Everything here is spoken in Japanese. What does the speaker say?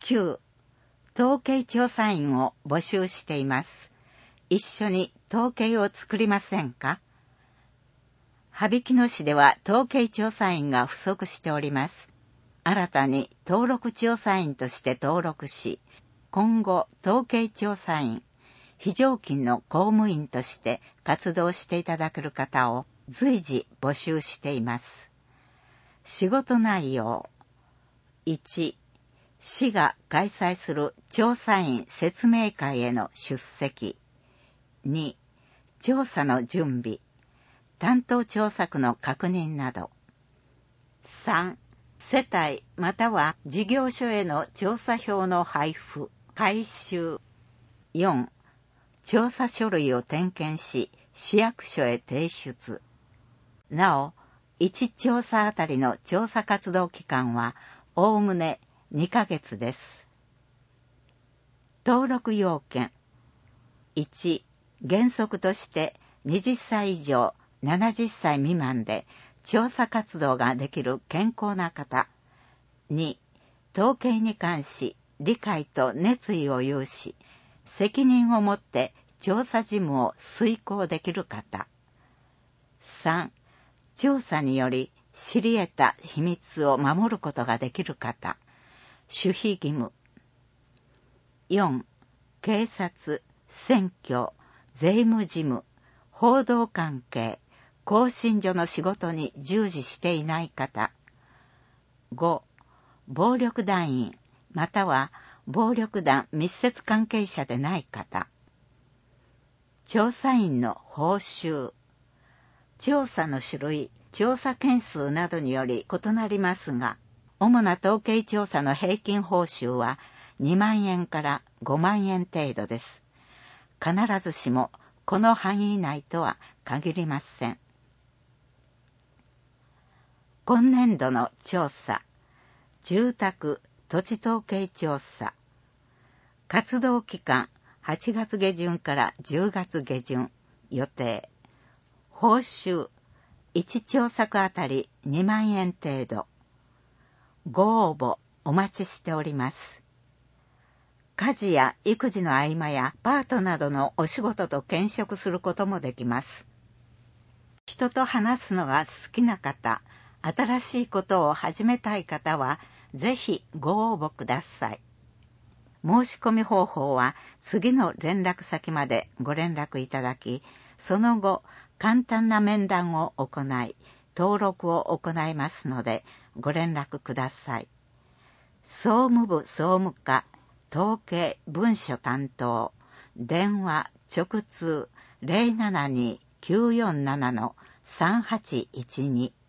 9、統計調査員を募集しています。一緒に統計を作りませんか？羽曳野市では統計調査員が不足しております。新たに登録調査員として登録し、今後統計調査員、非常勤の公務員として活動していただける方を随時募集しています。仕事内容。1、市が開催する調査員説明会への出席。2、調査の準備、担当調査区の確認など。3、世帯または事業所への調査票の配布、回収。4、調査書類を点検し、市役所へ提出。なお、1調査あたりの調査活動期間は、おおむね2ヶ月です。登録要件。1、原則として20歳以上70歳未満で調査活動ができる健康な方。2、統計に関し理解と熱意を有し、責任を持って調査事務を遂行できる方。3、調査により知り得た秘密を守ることができる方。守秘義務。4、警察、選挙、税務事務、報道関係、更新所の仕事に従事していない方。5、暴力団員、または暴力団密接関係者でない方。調査員の報酬。調査の種類、調査件数などにより異なりますが、主な統計調査の平均報酬は2万円から5万円程度です。必ずしもこの範囲内とは限りません。今年度の調査。住宅・土地統計調査。活動期間8月下旬から10月下旬予定。報酬1調査区あたり2万円程度。ご応募お待ちしております。家事や育児の合間やパートなどのお仕事と兼職することもできます。人と話すのが好きな方、新しいことを始めたい方は、ぜひご応募ください。申し込み方法は次の連絡先までご連絡いただき、その後、簡単な面談を行い、登録を行いますので、ご連絡ください。総務部総務課、統計文書担当、電話直通 072-947-3812